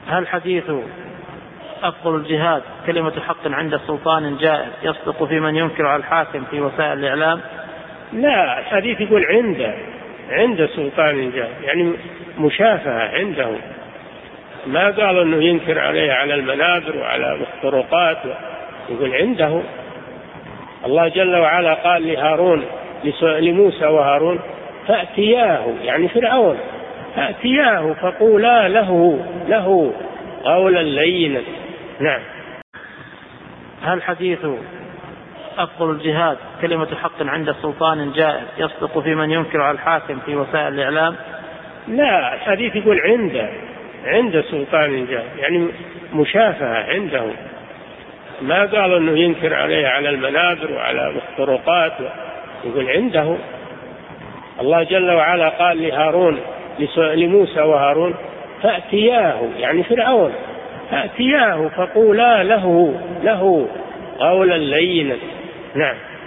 هل حديث أفضل الجهاد كلمة حق عند سلطان جائر يصدق في من ينكر على الحاكم في وسائل الإعلام؟ لا، الحديث يقول عند سلطان جائر، يعني مشافهة عنده، ما قال أنه ينكر عليه على المنابر وعلى الطرقات، يقول عنده. الله جل وعلا قال لهارون لموسى وهارون فأتياه، يعني فرعون، فأتياه فقولا له قولا لينا. نعم. هل حديث أفضل الجهاد كلمة حق عند سلطان جائر يصدق في من ينكر على الحاكم في وسائل الإعلام؟ لا، الحديث يقول عند سلطان جائر، يعني مشافهة عنده، ما قال أنه ينكر عليه على المنابر وعلى الطرقات، يقول عنده. الله جل وعلا قال لهارون لموسى وهارون فأتياه، يعني فرعون، فأتياه فقولا له قولا لينا. نعم.